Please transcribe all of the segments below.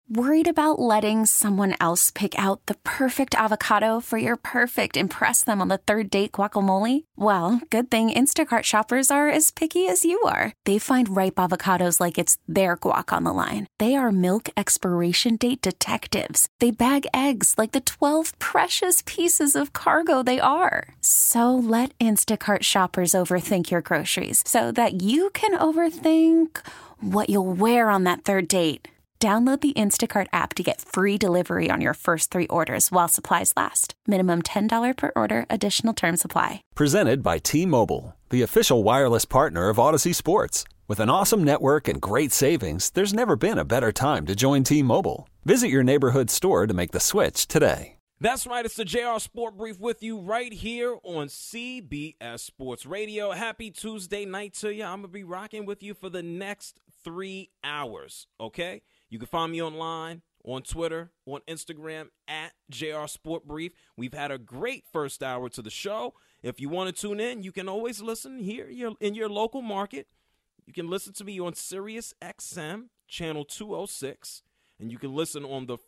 Worried about letting someone else pick out the perfect avocado for your perfect impress them on the third date guacamole? Well, good thing Instacart shoppers are as picky as you are. They find ripe avocados like it's their guac on the line. They are milk expiration date detectives. They bag eggs like the 12 precious pieces of cargo they are. So let Instacart shoppers overthink your groceries so that you can overthink what you'll wear on that third date. Download the Instacart app to get free delivery on your first 3 orders while supplies last. Minimum $10 per order. Additional terms apply. Presented by T-Mobile, the official wireless partner of Odyssey Sports. With an awesome network and great savings, there's never been a better time to join T-Mobile. Visit your neighborhood store to make the switch today. That's right. It's the JR Sport Brief with you right here on CBS Sports Radio. Happy Tuesday night to you. I'm going to be rocking with you for the next 3 hours, okay? You can find me online, on Twitter, on Instagram, at JR Sport Brief. We've had a great first hour to the show. If you want to tune in, you can always listen here in your local market. You can listen to me on Sirius XM, channel 206. And you can listen on the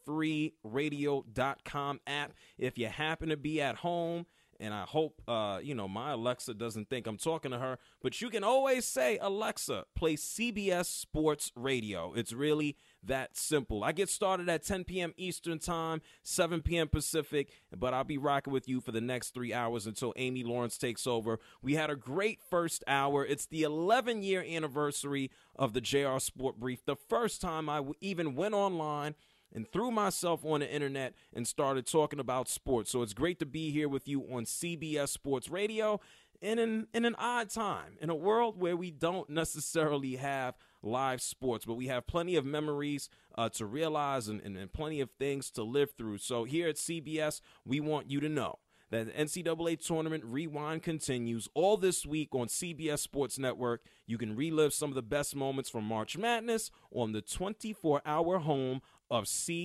freeradio.com app if you happen to be at home. And I hope, my Alexa doesn't think I'm talking to her. But you can always say, Alexa, play CBS Sports Radio. It's really that simple. I get started at 10 p.m. Eastern Time, 7 p.m. Pacific. But I'll be rocking with you for the next 3 hours until Amy Lawrence takes over. We had a great first hour. It's the 11-year anniversary of the JR Sport Brief. The first time I even went online and threw myself on the internet and started talking about sports. So it's great to be here with you on CBS Sports Radio in an odd time, in a world where we don't necessarily have live sports, but we have plenty of memories to realize and plenty of things to live through. So here at CBS, we want you to know that the NCAA Tournament Rewind continues all this week on CBS Sports Network. You can relive some of the best moments from March Madness on the 24-hour home of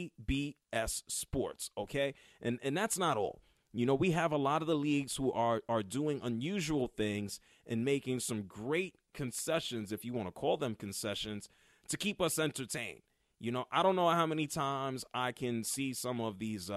CBS Sports, okay? And that's not all. You know, we have a lot of the leagues who are doing unusual things and making some great concessions, if you want to call them concessions, to keep us entertained. You know, I don't know how many times I can see some of these,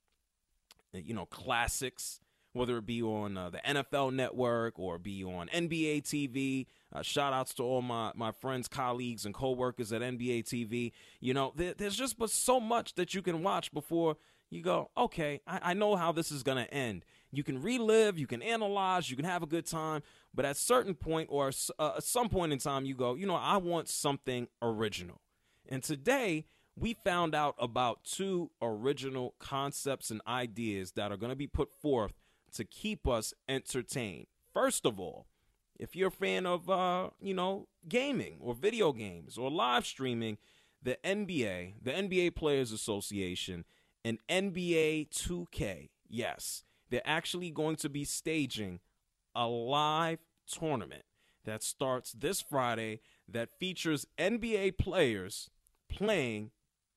classics, whether it be on the NFL Network or be on NBA TV. Shout outs to all my friends, colleagues, and coworkers at NBA TV. You know, there's just but so much that you can watch before you go, okay, I know how this is going to end. You can relive, you can analyze, you can have a good time, but at a certain point or at some point in time, you go, I want something original. And today, we found out about 2 original concepts and ideas that are going to be put forth to keep us entertained. First of all, if you're a fan of, gaming or video games or live streaming, the NBA Players Association, and NBA 2K, yes, they're actually going to be staging a live tournament that starts this Friday that features NBA players playing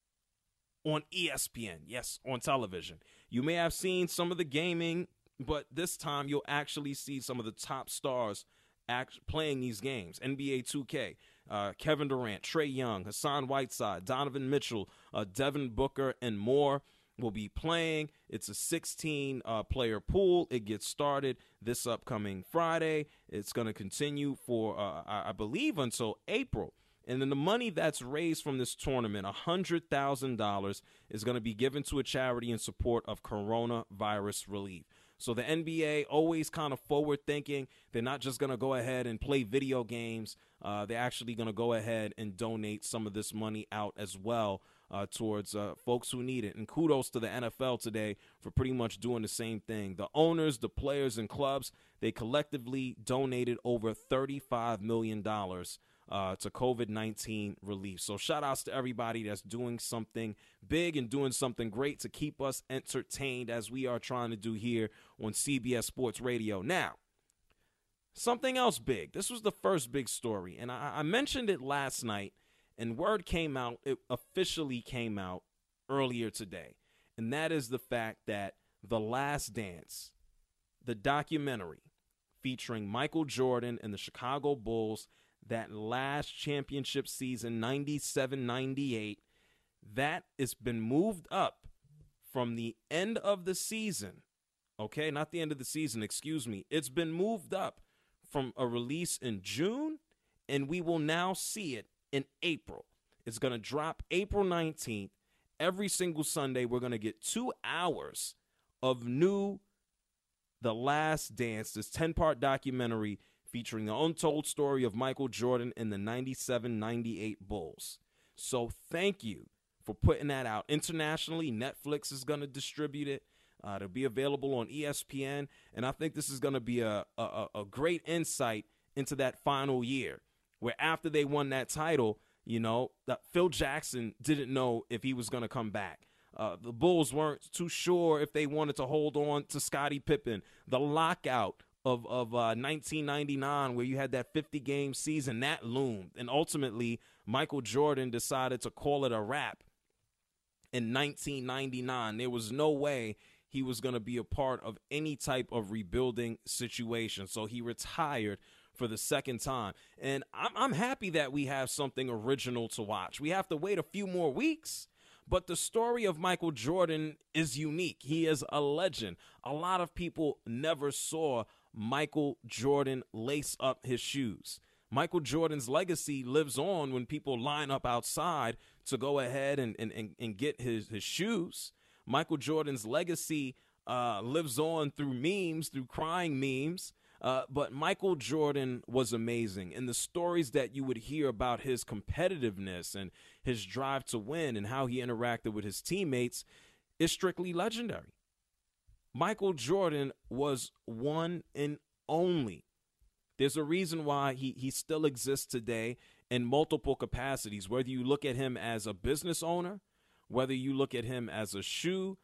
on ESPN, yes, on television. You may have seen some of the gaming, but this time you'll actually see some of the top stars playing these games. NBA 2K, Kevin Durant, Trae Young, Hassan Whiteside, Donovan Mitchell, Devin Booker, and more will be playing. It's a 16-player pool. It gets started this upcoming Friday. It's going to continue for, I believe, until April. And then the money that's raised from this tournament, $100,000, is going to be given to a charity in support of coronavirus relief. So the NBA, always kind of forward-thinking. They're not just going to go ahead and play video games. They're actually going to go ahead and donate some of this money out as well towards folks who need it. And kudos to the NFL today for pretty much doing the same thing. The owners, the players, and clubs, they collectively donated over $35 million to COVID-19 relief. So shout outs to everybody that's doing something big and doing something great to keep us entertained as we are trying to do here on CBS Sports Radio. Now, something else big. This was the first big story, and I mentioned it last night, and word came out, it officially came out earlier today, and that is the fact that The Last Dance, the documentary featuring Michael Jordan and the Chicago Bulls, that last championship season, 97-98, that it's been moved up from the end of the season. Okay, not the end of the season, excuse me. It's been moved up from a release in June, and we will now see it in April. It's going to drop April 19th. Every single Sunday, we're going to get 2 hours of new The Last Dance, this 10-part documentary featuring the untold story of Michael Jordan and the 97-98 Bulls. So thank you for putting that out. Internationally, Netflix is going to distribute it. It'll be available on ESPN, and I think this is going to be a great insight into that final year, where after they won that title, you know, Phil Jackson didn't know if he was going to come back. The Bulls weren't too sure if they wanted to hold on to Scottie Pippen. The lockout of 1999, where you had that 50-game season, that loomed. And ultimately, Michael Jordan decided to call it a wrap in 1999. There was no way he was going to be a part of any type of rebuilding situation. So he retired for the second time. And I'm happy that we have something original to watch. We have to wait a few more weeks, but the story of Michael Jordan is unique. He is a legend. A lot of people never saw Michael Jordan lace up his shoes. Michael Jordan's legacy lives on when people line up outside to go ahead and get his shoes. Michael Jordan's legacy lives on through memes, through crying memes. But Michael Jordan was amazing. And the stories that you would hear about his competitiveness and his drive to win and how he interacted with his teammates is strictly legendary. Michael Jordan was one and only. There's a reason why he still exists today in multiple capacities, whether you look at him as a business owner, whether you look at him as a shoe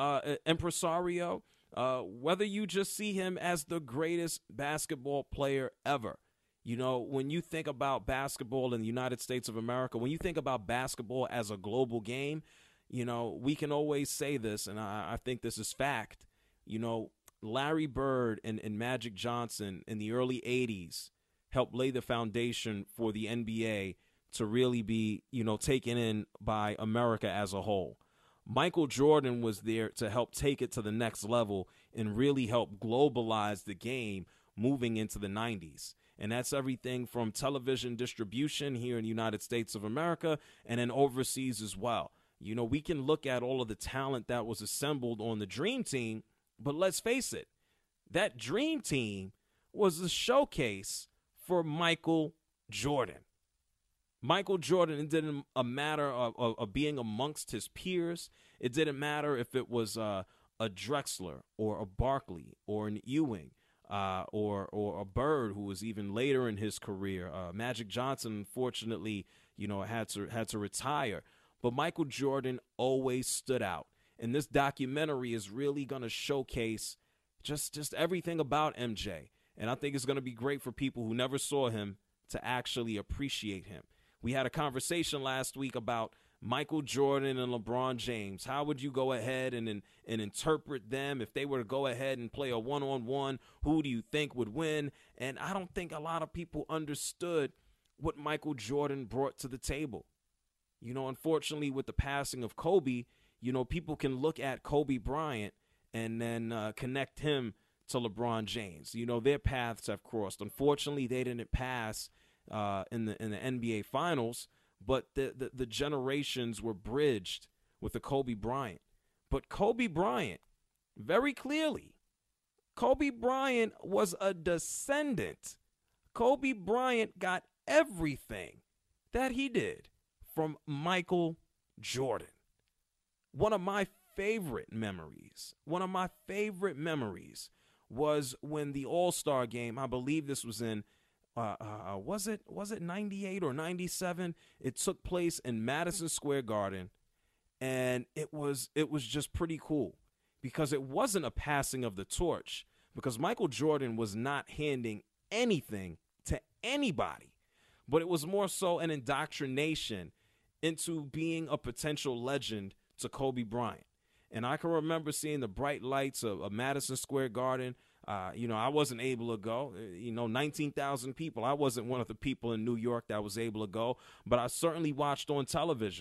impresario, whether you just see him as the greatest basketball player ever. You know, when you think about basketball in the United States of America, when you think about basketball as a global game, you know, we can always say this, and I think this is fact. You know, Larry Bird and Magic Johnson in the early 80s helped lay the foundation for the NBA to really be, you know, taken in by America as a whole. Michael Jordan was there to help take it to the next level and really help globalize the game moving into the 90s. And that's everything from television distribution here in the United States of America and then overseas as well. You know, we can look at all of the talent that was assembled on the Dream Team, but let's face it, that Dream Team was a showcase for Michael Jordan. Michael Jordan, it didn't a matter of being amongst his peers. It didn't matter if it was a Drexler or a Barkley or an Ewing or a Bird, who was even later in his career. Magic Johnson, unfortunately, you know, had to retire. But Michael Jordan always stood out. And this documentary is really going to showcase just everything about MJ. And I think it's going to be great for people who never saw him to actually appreciate him. We had a conversation last week about Michael Jordan and LeBron James. How would you go ahead and interpret them if they were to go ahead and play a one-on-one? Who do you think would win? And I don't think a lot of people understood what Michael Jordan brought to the table. You know, unfortunately, with the passing of Kobe, you know, people can look at Kobe Bryant and then connect him to LeBron James. You know, their paths have crossed. Unfortunately, they didn't pass in the NBA Finals, but the generations were bridged with the Kobe Bryant. But Kobe Bryant, very clearly, Kobe Bryant was a descendant. Kobe Bryant got everything that he did from Michael Jordan. One of my favorite memories was when the All-Star game, I believe this was in was it 98 or 97? It took place in Madison Square Garden, and it was just pretty cool because it wasn't a passing of the torch, because Michael Jordan was not handing anything to anybody, but it was more so an indoctrination into being a potential legend to Kobe Bryant. And I can remember seeing the bright lights of Madison Square Garden. You know, I wasn't able to go. You know, 19,000 people. I wasn't one of the people in New York that was able to go, but I certainly watched on television.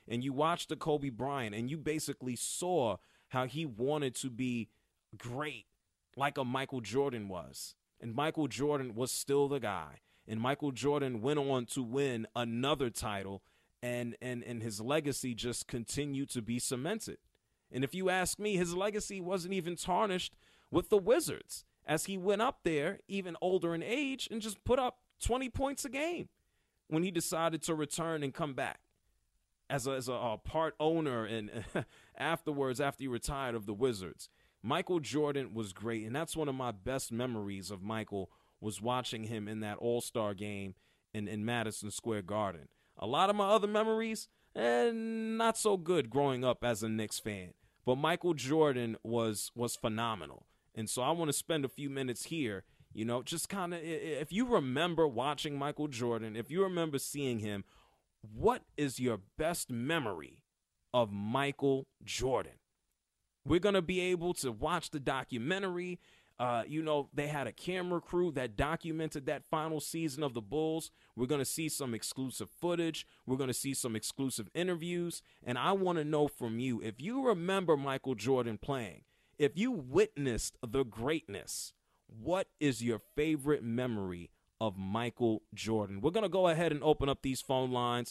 and you watched the Kobe Bryant, and you basically saw how he wanted to be great like a Michael Jordan was. And Michael Jordan was still the guy. And Michael Jordan went on to win another title, and his legacy just continued to be cemented. And if you ask me, his legacy wasn't even tarnished with the Wizards, as he went up there, even older in age, and just put up 20 points a game when he decided to return and come back as a part owner and afterwards, after he retired of the Wizards. Michael Jordan was great, and that's one of my best memories of Michael, was watching him in that All-Star game in Madison Square Garden. A lot of my other memories, not so good growing up as a Knicks fan, but Michael Jordan was phenomenal. And so I want to spend a few minutes here, just kind of, if you remember watching Michael Jordan, if you remember seeing him, what is your best memory of Michael Jordan? We're going to be able to watch the documentary. They had a camera crew that documented that final season of the Bulls. We're going to see some exclusive footage. We're going to see some exclusive interviews. And I want to know from you, if you remember Michael Jordan playing, if you witnessed the greatness, what is your favorite memory of Michael Jordan? We're going to go ahead and open up these phone lines.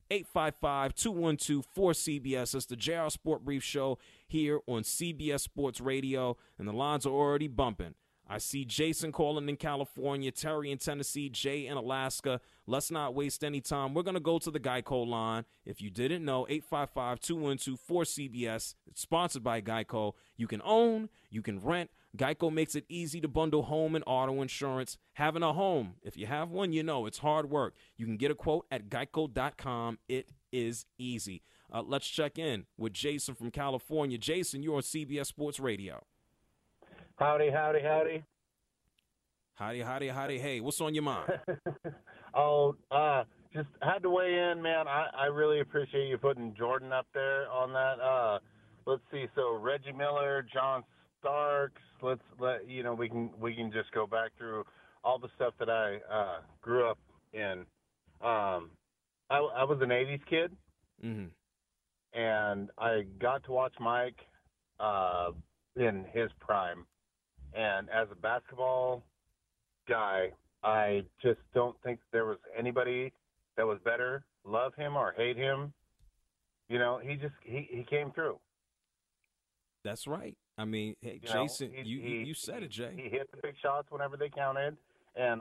855-212-4CBS. It's the JR Sport Brief Show here on CBS Sports Radio, and the lines are already bumping. I see Jason calling in California, Terry in Tennessee, Jay in Alaska. Let's not waste any time. We're going to go to the Geico line. If you didn't know, 855-212-4CBS. It's sponsored by Geico. You can own, you can rent. Geico makes it easy to bundle home and auto insurance. Having a home, if you have one, it's hard work. You can get a quote at geico.com. It is easy. Let's check in with Jason from California. Jason, you're on CBS Sports Radio. Howdy, howdy, howdy. Howdy, howdy, howdy. Hey, what's on your mind? Just had to weigh in, man. I really appreciate you putting Jordan up there on that. Let's see. So Reggie Miller, John Starks. We can just go back through all the stuff that I grew up in. I was an 80s kid, and I got to watch Mike in his prime. And as a basketball guy, I just don't think there was anybody that was better, love him or hate him. He came through. That's right. I mean, hey, Jason, you said it, Jay. He hit the big shots whenever they counted, and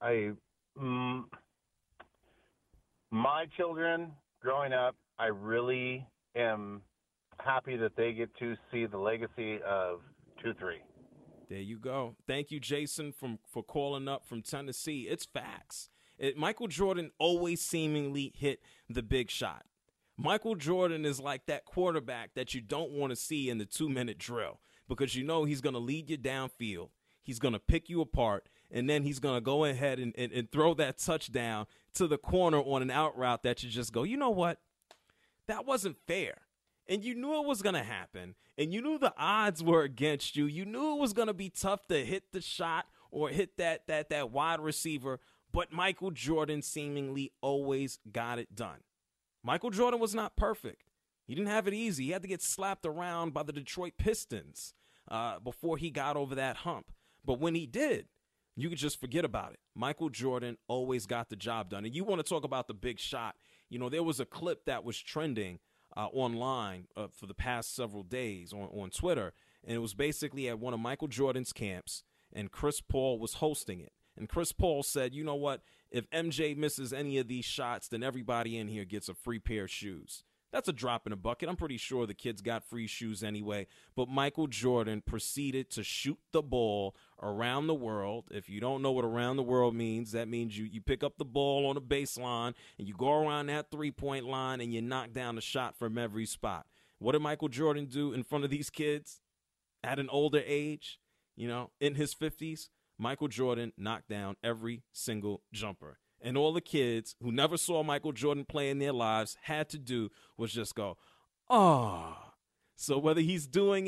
my children growing up, I really am happy that they get to see the legacy of 2-3. There you go. Thank you, Jason, for calling up from Tennessee. It's facts. Michael Jordan always seemingly hit the big shot. Michael Jordan is like that quarterback that you don't want to see in the 2-minute drill, because he's going to lead you downfield. He's going to pick you apart, and then he's going to go ahead and throw that touchdown to the corner on an out route that you just go, you know what? That wasn't fair. And you knew it was going to happen, and you knew the odds were against you. You knew it was going to be tough to hit the shot or hit that wide receiver, but Michael Jordan seemingly always got it done. Michael Jordan was not perfect. He didn't have it easy. He had to get slapped around by the Detroit Pistons before he got over that hump. But when he did, you could just forget about it. Michael Jordan always got the job done. And you want to talk about the big shot. There was a clip that was trending online for the past several days on Twitter, and it was basically at one of Michael Jordan's camps, and Chris Paul was hosting it. And Chris Paul said, you know what, if MJ misses any of these shots, then everybody in here gets a free pair of shoes. That's a drop in a bucket. I'm pretty sure the kids got free shoes anyway. But Michael Jordan proceeded to shoot the ball around the world. If you don't know what around the world means, that means you pick up the ball on the baseline and you go around that three-point line and you knock down a shot from every spot. What did Michael Jordan do in front of these kids at an older age, in his 50s? Michael Jordan knocked down every single jumper. And all the kids who never saw Michael Jordan play in their lives had to do was just go, oh. So whether he's doing it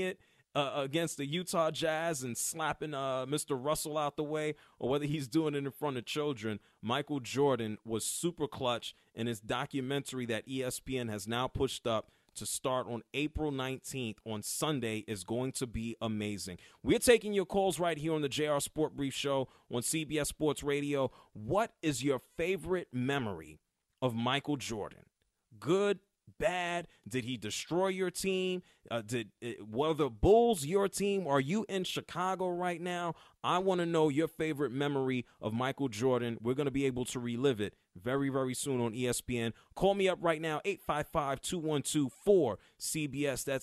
against the Utah Jazz and slapping Mr. Russell out the way, or whether he's doing it in front of children, Michael Jordan was super clutch, and his documentary that ESPN has now pushed up to start on April 19th on Sunday is going to be amazing. We're taking your calls right here on the JR Sport Brief Show on CBS Sports Radio. What is your favorite memory of Michael Jordan? Good, bad? Did he destroy your team? Were the Bulls your team? Are you in Chicago right now? I want to know your favorite memory of Michael Jordan. We're going to be able to relive it very, very soon on ESPN. Call me up right now, 855-212-4CBS. That's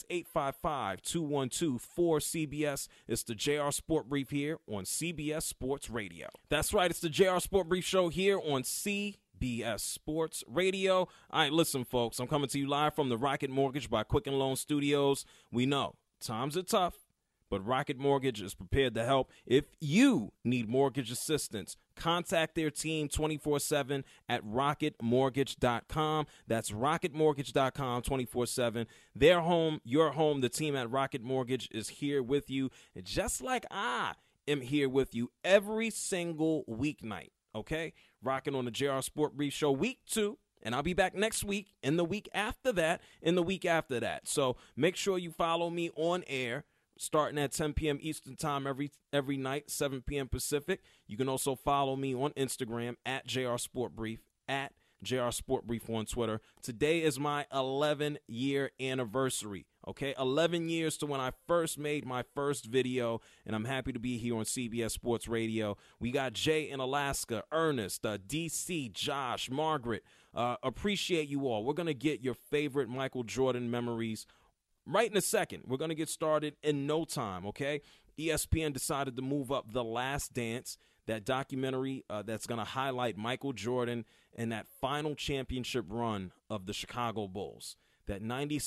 855-212-4CBS. It's the JR Sport Brief here on CBS Sports Radio. That's right, it's the JR Sport Brief Show here on CBS Sports Radio. All right, listen, folks, I'm coming to you live from the Rocket Mortgage by Quicken Loan Studios. We know times are tough, but Rocket Mortgage is prepared to help. If you need mortgage assistance, contact their team 24/7 at rocketmortgage.com. That's rocketmortgage.com 24/7. Their home, your home, the team at Rocket Mortgage is here with you, just like I am here with you every single weeknight, okay? Rocking on the JR Sport Brief Show week 2. And I'll be back next week, and the week after that, and the week after that. So make sure you follow me on air, starting at 10 p.m. Eastern Time every night, 7 p.m. Pacific. You can also follow me on Instagram at JR Sport Brief, at JR Sport Brief on Twitter. Today is my 11-year anniversary, okay? 11 years to when I first made my first video, and I'm happy to be here on CBS Sports Radio. We got Jay in Alaska, Ernest, DC, Josh, Margaret. Appreciate you all. We're going to get your favorite Michael Jordan memories right in a second. We're going to get started in no time, okay? ESPN decided to move up The Last Dance, that documentary that's going to highlight Michael Jordan and that final championship run of the Chicago Bulls, that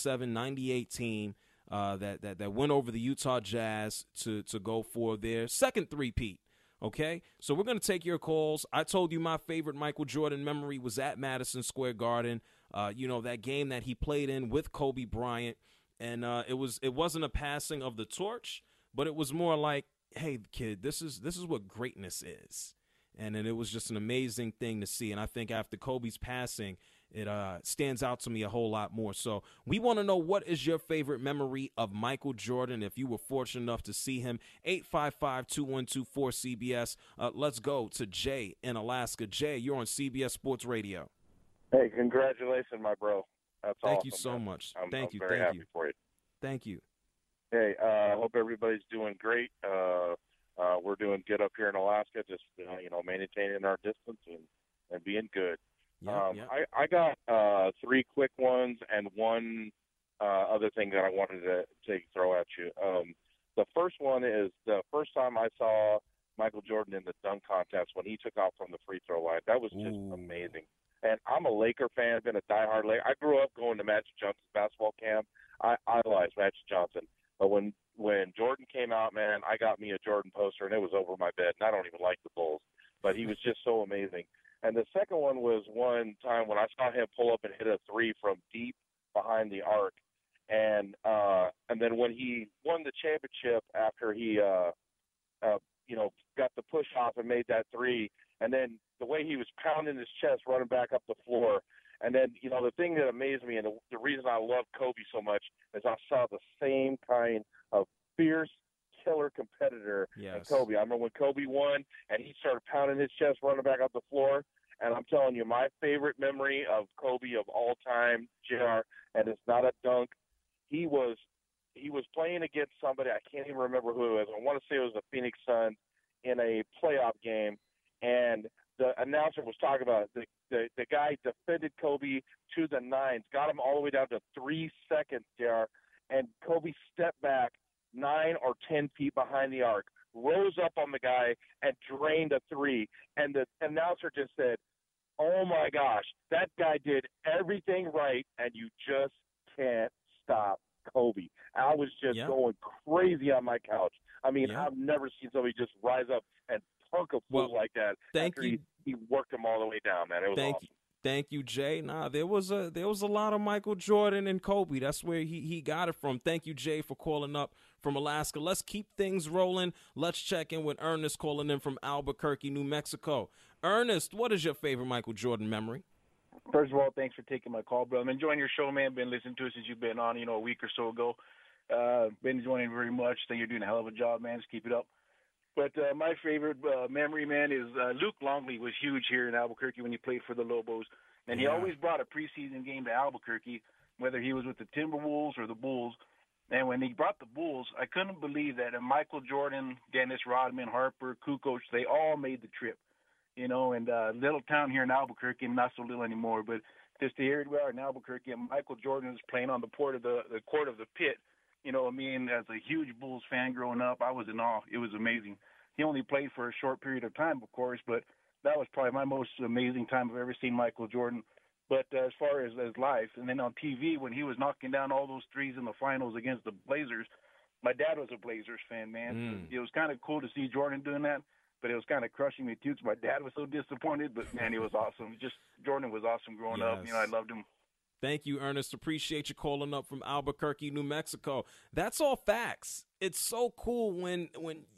97-98 team that went over the Utah Jazz to go for their second three-peat. Okay, so we're going to take your calls. I told you my favorite Michael Jordan memory was at Madison Square Garden, that game that he played in with Kobe Bryant. And it wasn't a passing of the torch, but it was more like, hey, kid, this is what greatness is. And then it was just an amazing thing to see. And I think after Kobe's passing, it stands out to me a whole lot more. So we want to know, what is your favorite memory of Michael Jordan if you were fortunate enough to see him? 855-212-4CBS. Let's go to Jay in Alaska. Jay, you're on CBS Sports Radio. Hey, congratulations, my bro. That's awesome. Thank you so much. I'm Thank you. very happy for you. Thank you. Hey, I hope everybody's doing great. We're doing good up here in Alaska, just maintaining our distance and being good. Yeah. I got 3 quick ones and one other thing that I wanted to throw at you. The first one is the first time I saw Michael Jordan in the dunk contest when he took off from the free throw line. That was just amazing. And I'm a Laker fan, been a diehard Laker. I grew up going to Magic Johnson's basketball camp. I idolized Magic Johnson. But when Jordan came out, man, I got me a Jordan poster, and it was over my bed. And I don't even like the Bulls. But he was just so amazing. And the second one was one time when I saw him pull up and hit a three from deep behind the arc. And then when he won the championship after he got the push off and made that three, and then the way he was pounding his chest running back up the floor. And then, the thing that amazed me and the reason I love Kobe so much is I saw the same kind of fierce killer competitor in Kobe. I remember when Kobe won and he started pounding his chest running back up the floor. And I'm telling you, my favorite memory of Kobe of all time, JR, and it's not a dunk, he was playing against somebody, I can't even remember who it was. I want to say it was the Phoenix Suns in a playoff game. And the announcer was talking about the guy defended Kobe to the nines, got him all the way down to 3 seconds, JR, and Kobe stepped back 9 or 10 feet behind the arc, rose up on the guy, and drained a three. And the announcer just said, oh, my gosh, that guy did everything right, and you just can't stop Kobe. I was just going crazy on my couch. I mean, I've never seen somebody just rise up and punk a fool like that. Thank you. He worked him all the way down, man. It was awesome. Thank you, Jay. Nah, there was a lot of Michael Jordan and Kobe. That's where he got it from. Thank you, Jay, for calling up from Alaska. Let's keep things rolling. Let's check in with Ernest calling in from Albuquerque, New Mexico. Ernest, what is your favorite Michael Jordan memory? First of all, thanks for taking my call, bro. I'm enjoying your show, man. Been listening to it since you've been on, a week or so ago. Been enjoying it very much. Think you're doing a hell of a job, man. Just keep it up. But my favorite memory, man, is Luke Longley was huge here in Albuquerque when he played for the Lobos. And he always brought a preseason game to Albuquerque, whether he was with the Timberwolves or the Bulls. And when he brought the Bulls, I couldn't believe that Michael Jordan, Dennis Rodman, Harper, Kukoc, they all made the trip. And little town here in Albuquerque, not so little anymore, but just to hear we are in Albuquerque, and Michael Jordan is playing on the court of the pit. As a huge Bulls fan growing up, I was in awe. It was amazing. He only played for a short period of time, of course, but that was probably my most amazing time I've ever seen Michael Jordan. But as far as life, and then on TV, when he was knocking down all those threes in the finals against the Blazers, my dad was a Blazers fan, man. It was kind of cool to see Jordan doing that, but it was kind of crushing me, too, because my dad was so disappointed. But, man, it was awesome. Jordan was awesome growing up. I loved him. Thank you, Ernest. Appreciate you calling up from Albuquerque, New Mexico. That's all facts. It's so cool when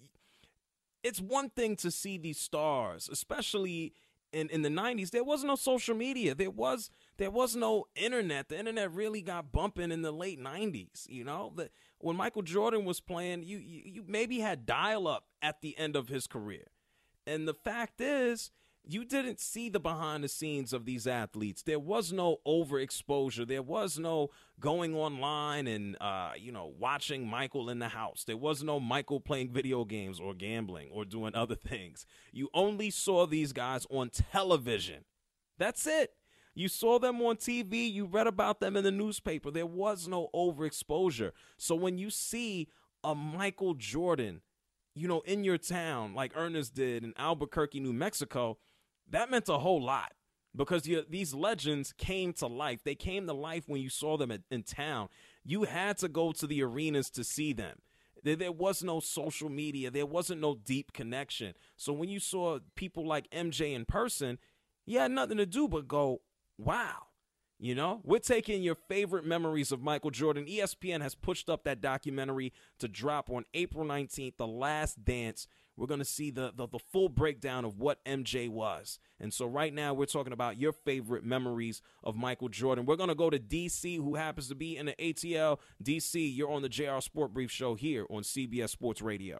it's one thing to see these stars, especially in the 90s. There was no social media. There was no internet. The internet really got bumping in the late 90s. When Michael Jordan was playing, you maybe had dial-up at the end of his career. And the fact is, you didn't see the behind the scenes of these athletes. There was no overexposure. There was no going online and, watching Michael in the house. There was no Michael playing video games or gambling or doing other things. You only saw these guys on television. That's it. You saw them on TV. You read about them in the newspaper. There was no overexposure. So when you see a Michael Jordan, in your town, like Ernest did in Albuquerque, New Mexico, that meant a whole lot because these legends came to life. They came to life when you saw them in town. You had to go to the arenas to see them. There was no social media. There wasn't no deep connection. So when you saw people like MJ in person, you had nothing to do but go, wow. We're taking your favorite memories of Michael Jordan. ESPN has pushed up that documentary to drop on April 19th, The Last Dance. We're going to see the full breakdown of what MJ was. And so right now we're talking about your favorite memories of Michael Jordan. We're going to go to D.C., who happens to be in the ATL. D.C., you're on the JR Sport Brief Show here on CBS Sports Radio.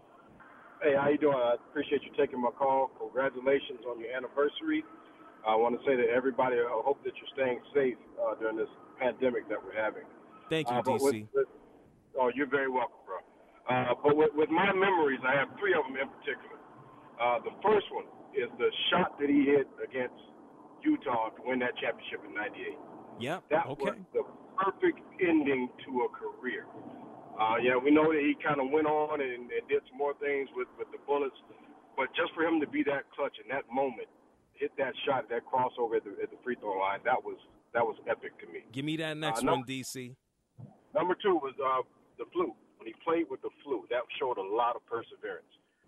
Hey, how you doing? I appreciate you taking my call. Congratulations on your anniversary. I want to say to everybody, I hope that you're staying safe during this pandemic that we're having. Thank you, D.C. You're very welcome, bro. But with my memories, I have three of them in particular. The first one is the shot that he hit against Utah to win that championship in '98. Yeah, that was the perfect ending to a career. We know that he kind of went on and did some more things with the Bullets, but just for him to be that clutch in that moment, hit that shot, that crossover at the free throw line, that was epic to me. Give me that next one, DC. Number two was the flu. When he played with the flu, that showed a lot of perseverance.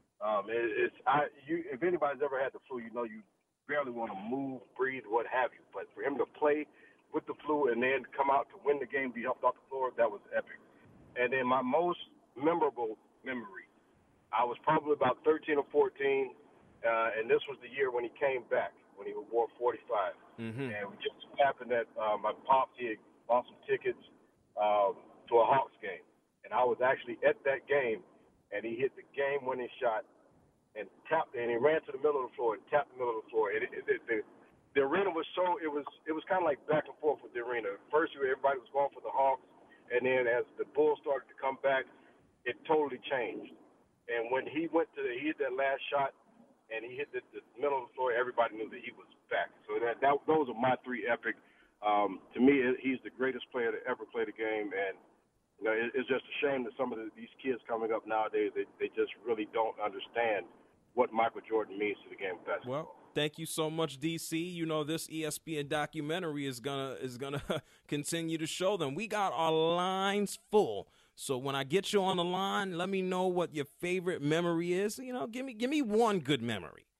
If anybody's ever had the flu, you barely want to move, breathe, what have you. But for him to play with the flu and then come out to win the game, be helped off the floor, that was epic. And then my most memorable memory, I was probably about 13 or 14. And this was the year when he came back, when he wore 45. Mm-hmm. And it just happened that my pops, he had bought some tickets to a Hawks game. And I was actually at that game, and he hit the game-winning shot and he ran to the middle of the floor and tapped the middle of the floor. And the arena was it was kind of like back and forth with the arena. First, everybody was going for the Hawks, and then as the Bulls started to come back, it totally changed. And when he hit that last shot, and he hit the middle of the floor, everybody knew that he was back. So those are my three epic. To me, he's the greatest player to ever play the game, and it's just a shame that some of these kids coming up nowadays, they just really don't understand what Michael Jordan means to the game of basketball. Well, thank you so much, DC. This ESPN documentary is gonna continue to show them. We got our lines full. So when I get you on the line, let me know what your favorite memory is. Give me one good memory.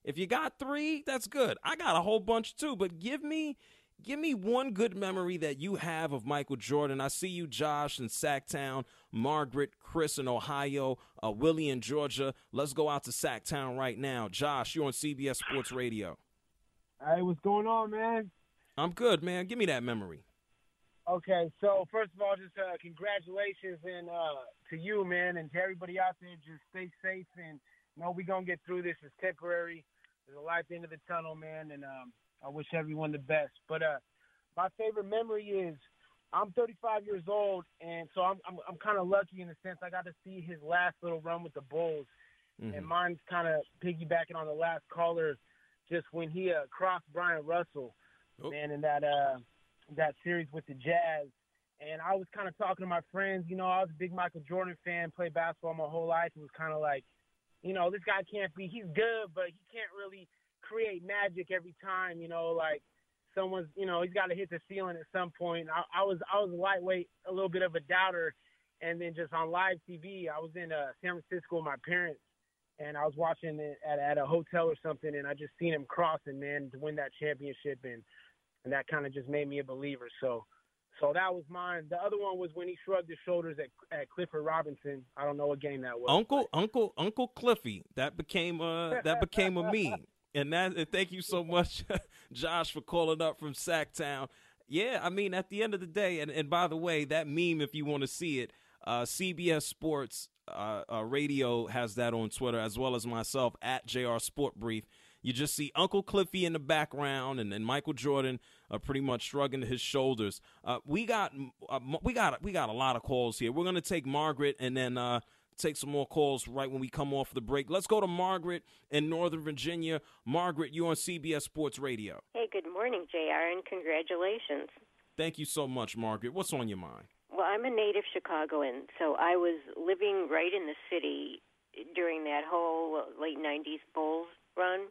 If you got 3, that's good. I got a whole bunch too, but give me one good memory that you have of Michael Jordan. I see you, Josh, in Sacktown, Margaret, Chris in Ohio, Willie in Georgia. Let's go out to Sacktown right now. Josh, you're on CBS Sports Radio. Hey, what's going on, man? I'm good, man. Give me that memory. Okay, so first of all, just congratulations and to you, man, and to everybody out there. Just stay safe, and we're going to get through this. It's temporary. There's a light at the end of the tunnel, man, and I wish everyone the best. But my favorite memory is I'm 35 years old, and so I'm kind of lucky in the sense I got to see his last little run with the Bulls, and mine's kind of piggybacking on the last caller, just when he crossed Brian Russell, man, in that series with the Jazz. And I was kind of talking to my friends. I was a big Michael Jordan fan, played basketball my whole life. It was kind of like, this guy he's good, but he can't really create magic every time, like someone's, he's got to hit the ceiling at some point. I was lightweight, a little bit of a doubter. And then just on live TV, I was in San Francisco with my parents, and I was watching it at a hotel or something, and I just seen him crossing, man, to win that championship, and that kind of just made me a believer. So that was mine. The other one was when he shrugged his shoulders at Clifford Robinson. I don't know what game that was. Uncle Cliffy. That became a meme. And thank you so much, Josh, for calling up from Sacktown. Yeah, I mean, at the end of the day, and by the way, that meme, if you want to see it, CBS Sports Radio has that on Twitter, as well as myself at JR Sport Brief. You just see Uncle Cliffy in the background, and Michael Jordan pretty much shrugging his shoulders. We got a lot of calls here. We're gonna take Margaret, and then take some more calls right when we come off the break. Let's go to Margaret in Northern Virginia. Margaret, you're on CBS Sports Radio. Hey, good morning, JR, and congratulations. Thank you so much, Margaret. What's on your mind? Well, I'm a native Chicagoan, so I was living right in the city during that whole late 90s Bulls run.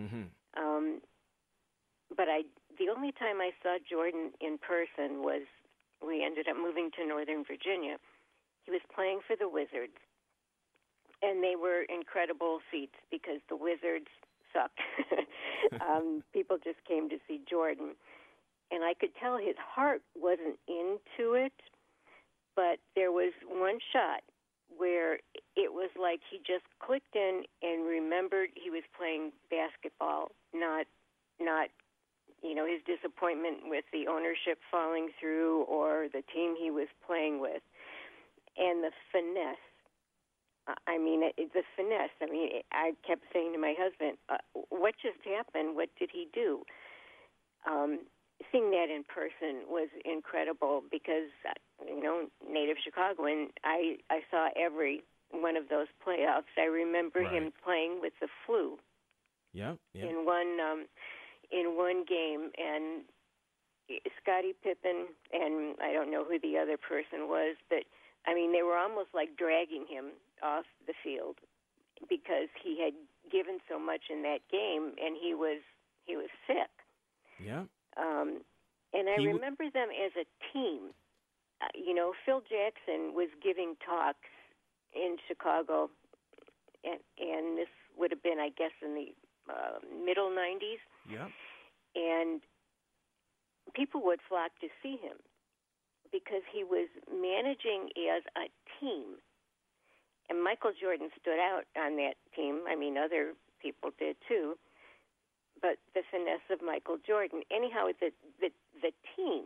But the only time I saw Jordan in person was we ended up moving to Northern Virginia. He was playing for the Wizards, and they were incredible seats because the Wizards sucked. People just came to see Jordan. And I could tell his heart wasn't into it, but there was one shot where it was like he just clicked in and remembered he was playing basketball, not his disappointment with the ownership falling through or the team he was playing with. And the finesse. The finesse. I kept saying to my husband, what just happened? What did he do? Seeing that in person was incredible because, native Chicagoan, I saw every one of those playoffs. I remember him playing with the flu. Yeah. In one game, and Scottie Pippen, and I don't know who the other person was, but they were almost like dragging him off the field because he had given so much in that game, and he was sick. Yeah. And I remember them as a team. Phil Jackson was giving talks in Chicago, and this would have been, I guess, in the middle 90s. Yeah. And people would flock to see him because he was managing as a team. And Michael Jordan stood out on that team. Other people did too. But the finesse of Michael Jordan. Anyhow, the team,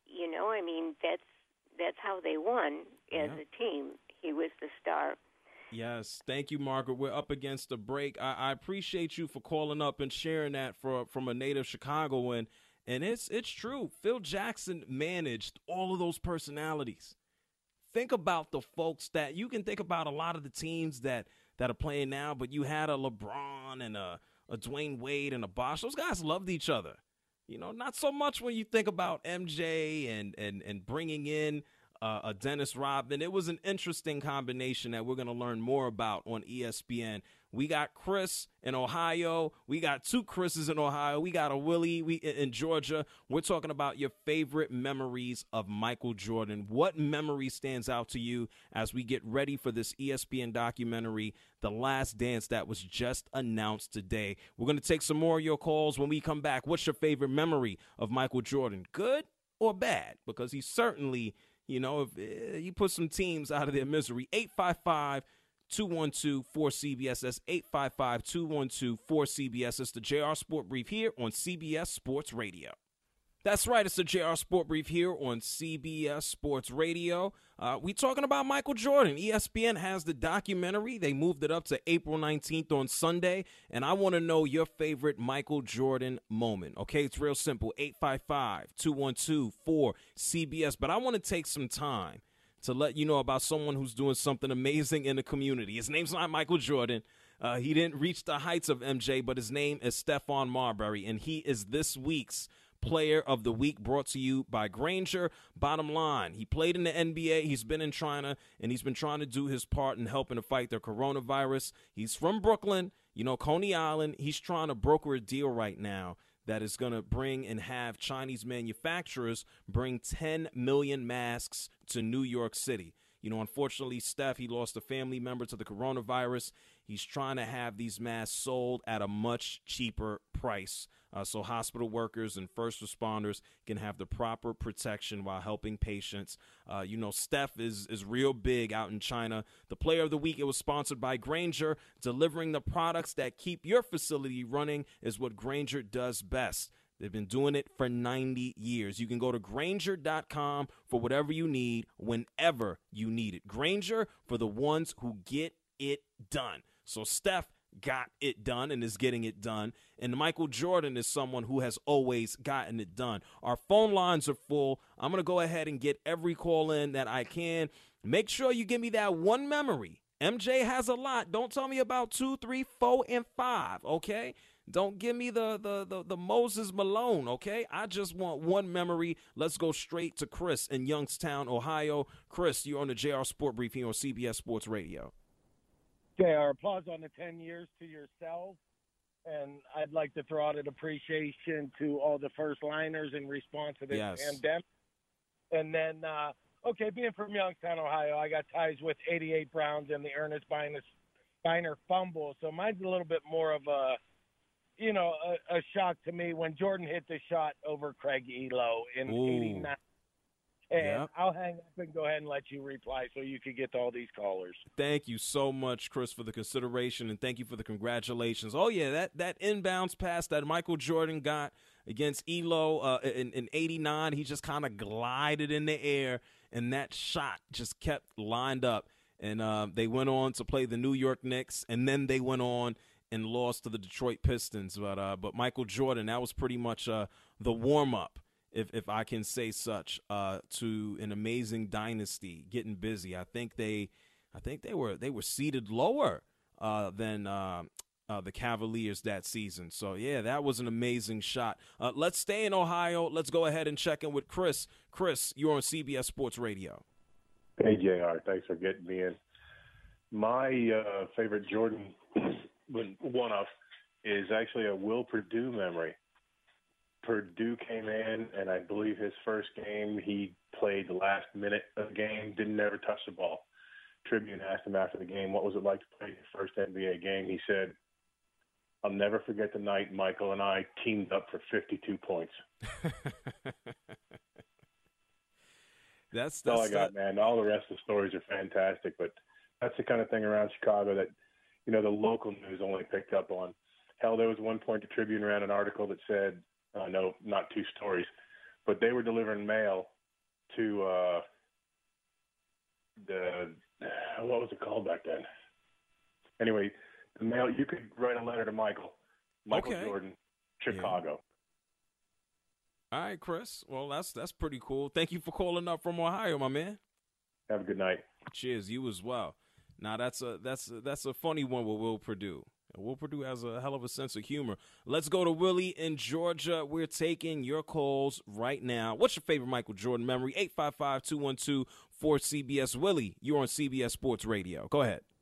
that's how they won as a team. He was the star. Yes, thank you, Margaret. We're up against the break. I appreciate you for calling up and sharing that from a native Chicagoan. And it's true. Phil Jackson managed all of those personalities. Think about the folks that you can think about a lot of the teams that are playing now, but you had a LeBron and a Dwayne Wade and a Bosh. Those guys loved each other. Not so much when you think about MJ and bringing in a Dennis Rodman. It was an interesting combination that we're going to learn more about on ESPN We got Chris in Ohio. We got two Chris's in Ohio. We got a Willie in Georgia. We're talking about your favorite memories of Michael Jordan. What memory stands out to you as we get ready for this ESPN documentary, The Last Dance, that was just announced today? We're going to take some more of your calls when we come back. What's your favorite memory of Michael Jordan? Good or bad? Because he certainly, if you put some teams out of their misery. 855-212-4CBS. That's 855-212-4CBS. It's the JR Sport Brief here on CBS Sports Radio. That's right. It's the JR Sport Brief here on CBS Sports Radio. We talking about Michael Jordan. ESPN has the documentary. They moved it up to April 19th on Sunday, and I want to know your favorite Michael Jordan moment. Okay, it's real simple. 855-212-4CBS. But I want to take some time to let you know about someone who's doing something amazing in the community. His name's not Michael Jordan. He didn't reach the heights of MJ, but his name is Stephon Marbury, and he is this week's Player of the Week, brought to you by Grainger. Bottom line, he played in the NBA. He's been in China, and he's been trying to do his part in helping to fight the coronavirus. He's from Brooklyn, Coney Island. He's trying to broker a deal right now that is going to bring and have Chinese manufacturers bring 10 million masks to New York City. Unfortunately, Steph, he lost a family member to the coronavirus. He's trying to have these masks sold at a much cheaper price so hospital workers and first responders can have the proper protection while helping patients. Steph is real big out in China. The Player of the Week, it was sponsored by Grainger. Delivering the products that keep your facility running is what Grainger does best. They've been doing it for 90 years. You can go to Grainger.com for whatever you need, whenever you need it. Grainger, for the ones who get it done. So Steph got it done and is getting it done. And Michael Jordan is someone who has always gotten it done. Our phone lines are full. I'm going to go ahead and get every call in that I can. Make sure you give me that one memory. MJ has a lot. Don't tell me about 2, 3, 4, and 5, okay? Don't give me the Moses Malone, okay? I just want one memory. Let's go straight to Chris in Youngstown, Ohio. Chris, you're on the JR Sport Brief here on CBS Sports Radio. JR, applause on the 10 years to yourself. And I'd like to throw out an appreciation to all the first liners in response to this pandemic. And then, being from Youngstown, Ohio, I got ties with 88 Browns and the Ernest Biner fumble. So mine's a little bit more of a shock to me when Jordan hit the shot over Craig Elo in 89. And I'll hang up and go ahead and let you reply so you can get to all these callers. Thank you so much, Chris, for the consideration, and thank you for the congratulations. Oh, yeah, that inbounds pass that Michael Jordan got against Elo in 89, he just kind of glided in the air, and that shot just kept lined up. And they went on to play the New York Knicks, and then they went on and lost to the Detroit Pistons. But Michael Jordan, that was pretty much the warm-up, if I can say such, to an amazing dynasty getting busy. I think they were seated lower than the Cavaliers that season. So yeah, that was an amazing shot. Let's stay in Ohio. Let's go ahead and check in with Chris. Chris, you're on CBS Sports Radio. Hey JR, thanks for getting me in. My favorite Jordan one-off is actually a Will Perdue memory. Purdue came in, and I believe his first game, he played the last minute of the game, didn't ever touch the ball. Tribune asked him after the game, what was it like to play your first NBA game? He said, I'll never forget the night Michael and I teamed up for 52 points. That's all I got, man. All the rest of the stories are fantastic, but that's the kind of thing around Chicago that, the local news only picked up on. Hell, there was one point the Tribune ran an article that said, no, not two stories, but they were delivering mail to what was it called back then? Anyway, the mail, you could write a letter to Michael Jordan, Chicago. Yeah. All right, Chris. Well, that's pretty cool. Thank you for calling up from Ohio, my man. Have a good night. Cheers, you as well. Now that's a funny one with Will Perdue. Will Perdue has a hell of a sense of humor. Let's go to Willie in Georgia. We're taking your calls right now. What's your favorite Michael Jordan memory? 855-212-4CBS. Willie, you're on CBS Sports Radio. Go ahead.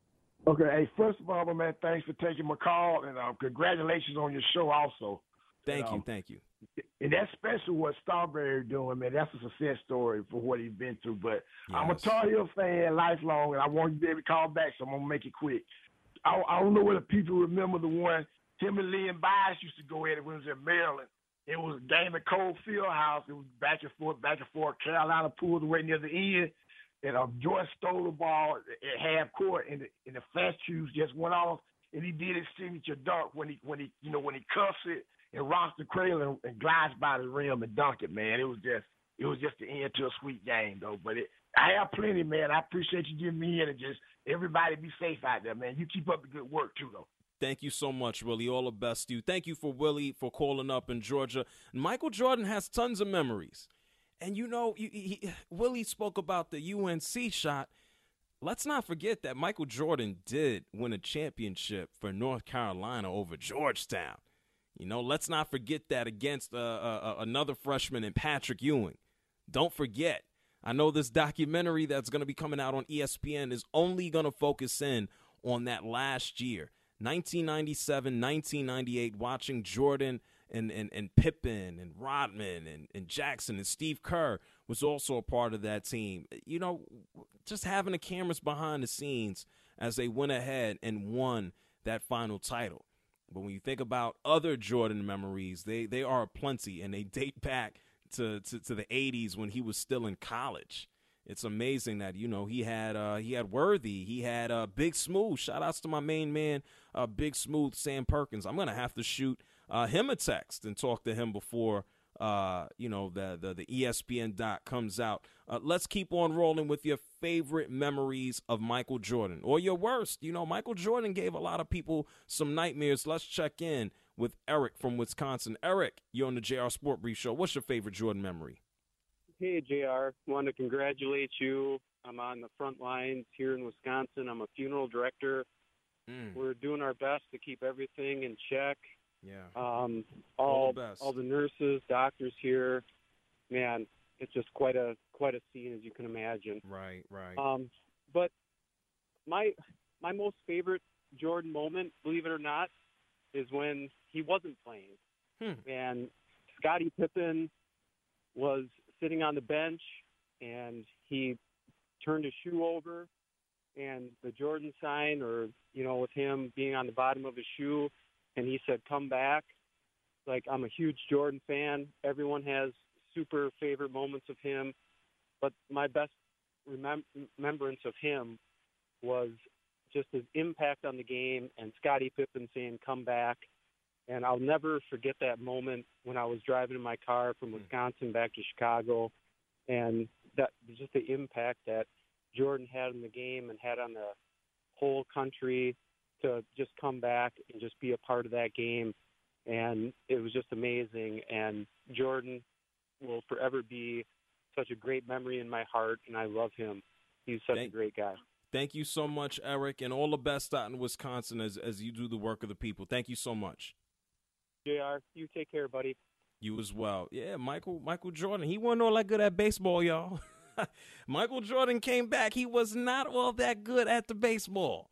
Okay, hey, first of all, man, thanks for taking my call, and congratulations on your show also. Thank you. And that's special what Starberry doing, man. That's a success story for what he's been through. But I'm a Yes. Tar Heel fan lifelong, and I want you to be able to call back, so I'm going to make it quick. I don't know whether people remember the one him and Lee and Bias used to go at it when it was in Maryland. It was a game at Cole Fieldhouse. It was back and forth. Carolina pulled away near the end. And George stole the ball at half court, and the fast shoes just went off, and he did his signature dunk when he cuffs it and rocks the cradle and glides by the rim and dunk it. Man, it was just the end to a sweet game though. But I have plenty, man. I appreciate you giving me in, and just everybody be safe out there, man. You keep up the good work too, though. Thank you so much, Willie. All the best to you. Thank you for Willie for calling up in Georgia. Michael Jordan has tons of memories. And, Willie spoke about the UNC shot. Let's not forget that Michael Jordan did win a championship for North Carolina over Georgetown. Let's not forget that against another freshman in Patrick Ewing. Don't forget. I know this documentary that's going to be coming out on ESPN is only going to focus in on that last year, 1997, 1998, watching Jordan and Pippen and Rodman and Jackson and Steve Kerr was also a part of that team. Just having the cameras behind the scenes as they went ahead and won that final title. But when you think about other Jordan memories, they are plenty, and they date back to the 80s when he was still in college. It's amazing that, he had Worthy, he had Big Smooth. Shout outs to my main man, Big Smooth, Sam Perkins. I'm going to have to shoot him a text and talk to him before, the ESPN doc comes out. Let's keep on rolling with your favorite memories of Michael Jordan or your worst. Michael Jordan gave a lot of people some nightmares. Let's check in with Eric from Wisconsin. Eric, you're on the JR Sport Brief Show. What's your favorite Jordan memory? Hey, JR. Want to congratulate you. I'm on the front lines here in Wisconsin. I'm a funeral director. We're doing our best to keep everything in check. Yeah. All the nurses, doctors here, man, it's just quite a scene, as you can imagine. Right. But my most favorite Jordan moment, believe it or not, is when he wasn't playing. And Scottie Pippen was sitting on the bench, and he turned his shoe over, and the Jordan sign, or, with him being on the bottom of his shoe, and he said, "Come back." Like, I'm a huge Jordan fan. Everyone has super favorite moments of him. But my best remembrance of him was just his impact on the game and Scottie Pippen saying, "Come back." And I'll never forget that moment when I was driving in my car from Wisconsin back to Chicago, and that just the impact that Jordan had in the game and had on the whole country to just come back and just be a part of that game. And it was just amazing. And Jordan will forever be such a great memory in my heart, and I love him. He's such a great guy. Thank you so much, Eric, and all the best out in Wisconsin as you do the work of the people. Thank you so much. JR, you take care, buddy. You as well. Yeah, Michael Jordan, he wasn't all that good at baseball, y'all. Michael Jordan came back. He was not all that good at the baseball.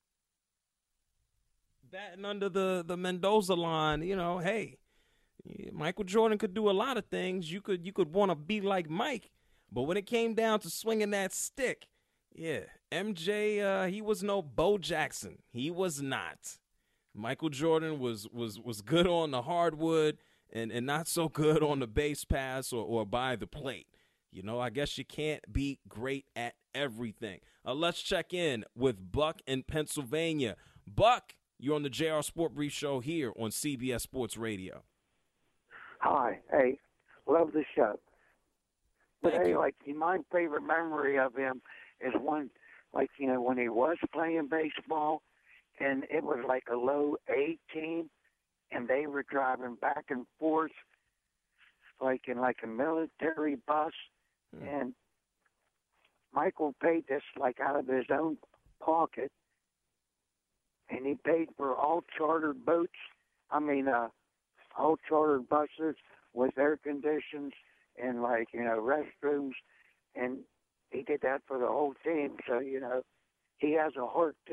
Batting under the Mendoza line, hey, Michael Jordan could do a lot of things. You could want to be like Mike, but when it came down to swinging that stick, yeah, MJ, he was no Bo Jackson. He was not. Michael Jordan was good on the hardwood and not so good on the base pass or by the plate. I guess you can't be great at everything. Let's check in with Buck in Pennsylvania. Buck, you're on the JR Sport Brief Show here on CBS Sports Radio. Hi. Hey, love the show. But my favorite memory of him is when he was playing baseball, and it was like a low A team, and they were driving back and forth like in a military bus, and Michael paid this out of his own pocket, and he paid for all chartered boats. All chartered buses with air conditions and restrooms, and he did that for the whole team. So he has a heart too.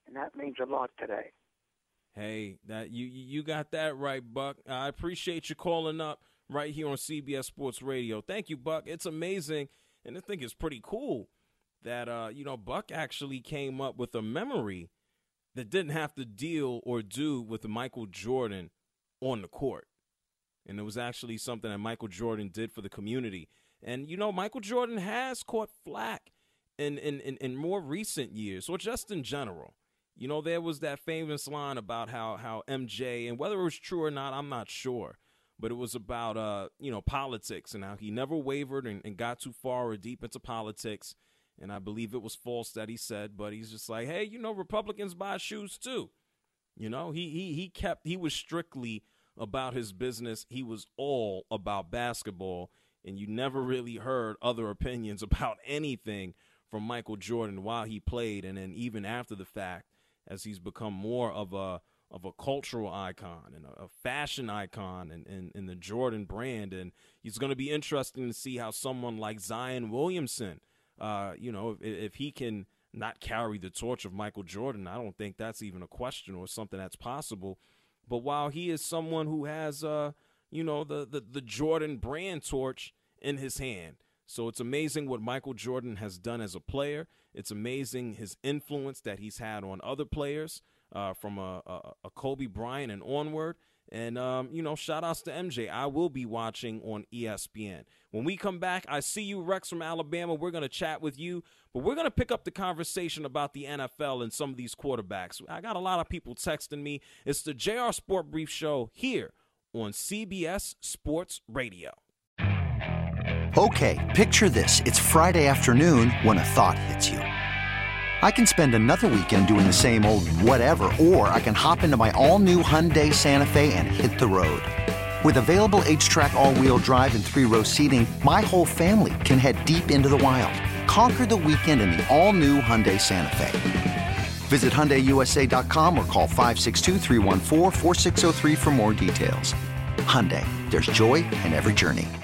and that means a lot today. Hey, that you got that right, Buck. I appreciate you calling up right here on CBS Sports Radio. Thank you, Buck. It's amazing, and I think it's pretty cool that, Buck actually came up with a memory that didn't have to deal or do with Michael Jordan on the court. And it was actually something that Michael Jordan did for the community. And, Michael Jordan has caught flack in more recent years, or just in general. There was that famous line about how MJ, and whether it was true or not, I'm not sure, but it was about, politics and how he never wavered and got too far or deep into politics. And I believe it was false that he said, but he's just like, hey, Republicans buy shoes too. He was strictly about his business. He was all about basketball, and you never really heard other opinions about anything from Michael Jordan while he played, and then even after the fact, as he's become more of a cultural icon and a fashion icon in the Jordan brand. And it's going to be interesting to see how someone like Zion Williamson, if he can not carry the torch of Michael Jordan. I don't think that's even a question or something that's possible. But while he is someone who has, the Jordan brand torch in his hand. So it's amazing what Michael Jordan has done as a player. It's amazing his influence that he's had on other players from a Kobe Bryant and onward. And, shout outs to MJ. I will be watching on ESPN. When we come back, I see you, Rex from Alabama. We're going to chat with you, but we're going to pick up the conversation about the NFL and some of these quarterbacks. I got a lot of people texting me. It's the JR Sport Brief Show here on CBS Sports Radio. Okay, picture this. It's Friday afternoon when a thought hits you. I can spend another weekend doing the same old whatever, or I can hop into my all-new Hyundai Santa Fe and hit the road. With available H-Track all-wheel drive and 3-row seating, my whole family can head deep into the wild. Conquer the weekend in the all-new Hyundai Santa Fe. Visit HyundaiUSA.com or call 562-314-4603 for more details. Hyundai, there's joy in every journey.